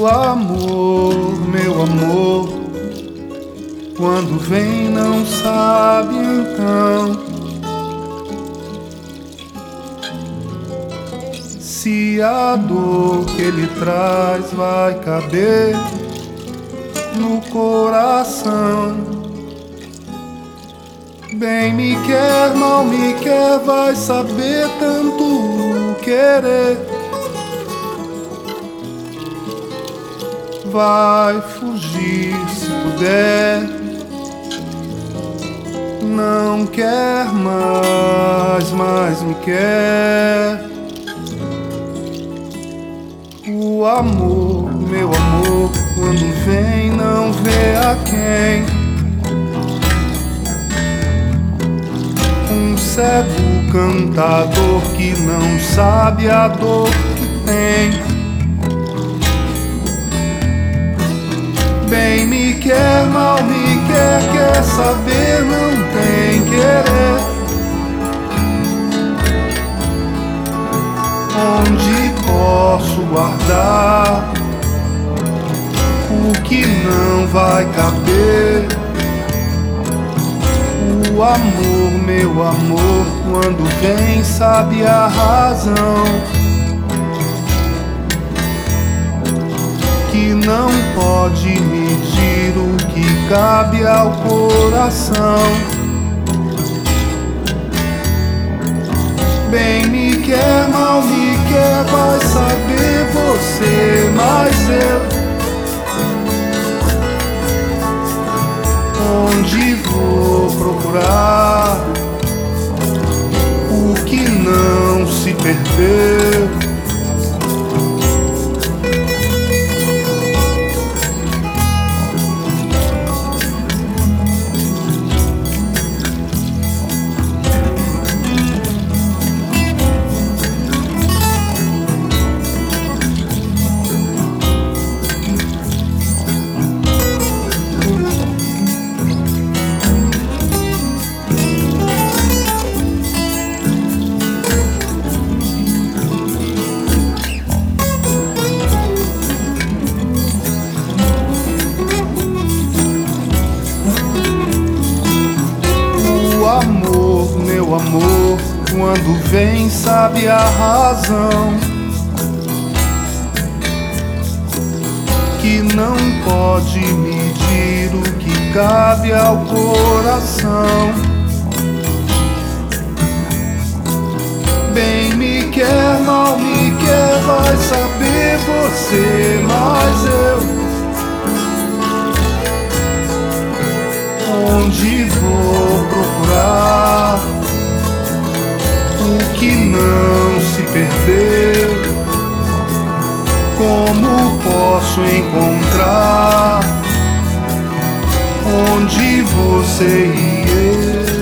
O amor, meu amor, quando vem não sabe então se a dor que ele traz vai caber no coração. Bem me quer, mal me quer, vai saber tanto querer. Vai fugir se puder, não quer mais, mas me quer. O amor, meu amor, quando vem não vê a quem. Um cego cantador que não sabe a dor que tem. Bem me quer, mal me quer saber, não tem querer. Onde posso guardar o que não vai caber? O amor, meu amor, quando vem sabe a razão, que não pode medir o que cabe ao coração. Bem me quer, mal me quer, vai saber você, mas eu onde vou procurar o que não se perdeu? Meu amor, quando vem sabe a razão, que não pode medir o que cabe ao coração. Bem me quer, mal me quer, vai saber você, mas eu onde vou procurar o que não se perdeu? Como posso encontrar onde você e eu?